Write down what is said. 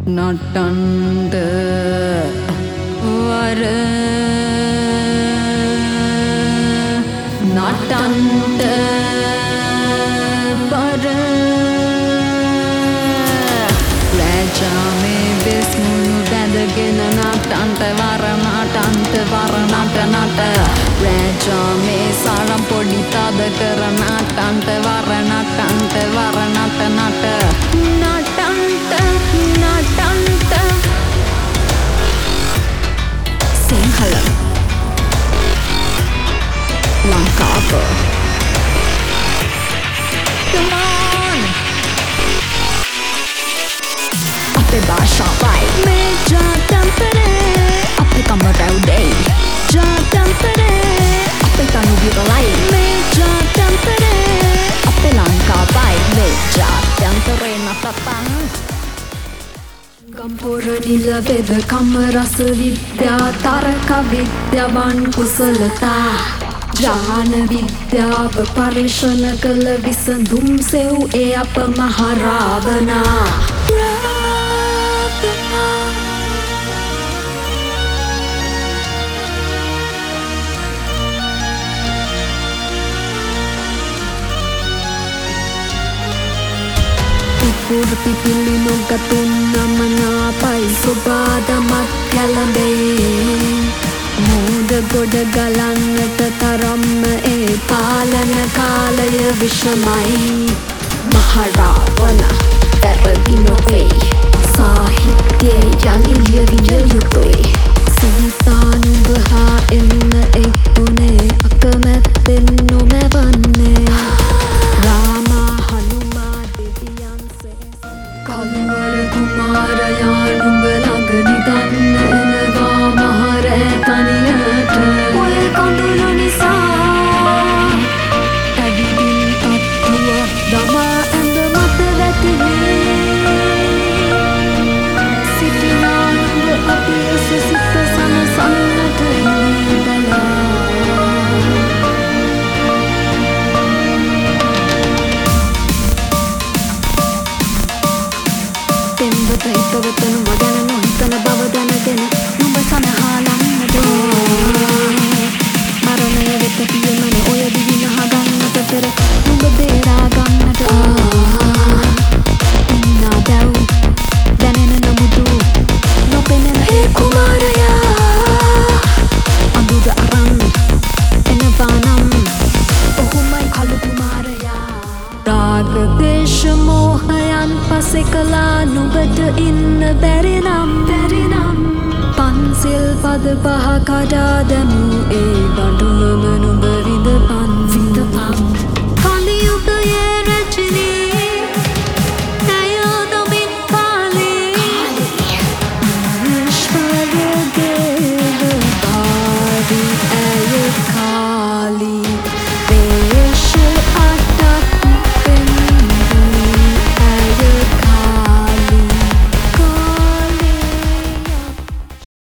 නටන්ඩ වර නටන්ඩ බර රැජාමේ බෙස්මුණු බැඳගෙන නටන්ට වර නටන්ට වර නට නට රැජාමේ සරම් පොඩි තද කර නටන්ට වර නටන්ට වර නට නට නටන්ට නටන්ට සිංහල ලංකාව Come on අපේ භාෂාවයි මේ ජාතම්පරේ අපේ කමරවුදේ ජාතම්පරේ අපේ තනු විරලයි මේ ජාතම්පරේ අපේ ලංකාවයි මේ ජාතම්පරේ නතපන් ගම්පොර නිලවෙද කම රස විද්‍යා තරක විද්‍යාවන් කුසලතා ජාන විද්‍යාව පරිශන කළ විසඳුම් සෙව් ඒ අප මහරාවනා පුර පිපිලි නොගතුන් නමනාපයි සුබාදමක් කැළඹේ මෝද ගොඩ ගලන්නට තරම්ම ඒ පාලන කාලය විෂමයි මහරාවන පැරදි නොවේ සාහිත්‍යයේ යළි ලියවිය යුතුයි සීතානුඹ හා එන්න එක්තුනේ අකමැත්තෙන් නොමැවන්නේ රාමා හනුමා දෙවියන්සේ කළුවර කුමාරයා නුඹ ළඟ නිදන්න එනවා මහරෑ තනියට ඔය කඳුළු නිසා ඇවිදින් තත්තුව දමා ඇඳ මත වැටිනේ සිටිනා නුඹ අපියස සිත සනසන්නට බලා පෙම්වත හිතවත නුඹ ගැන නොහිතන බව දැනගෙන නුඹ සනහාලන්නට මරණය වෙත පියමන ඔය දිවි නහගන්නට පෙර නුඹ බේරා ගන්නට ඉන්නා දැව් දැනෙන නමුදු නොපෙනෙන ඒ කුමාරයා අඳුර අරන් එනවා නම් ඔහුමයි කළු කුමාරයා රාග දේශ මෝහයන් පසෙ කලා නුඹට ඉන්න බැරි නම් පන්සිල් පද පහ කඩා දැමූ ඒ බඩුමම නුඹ විඳපන්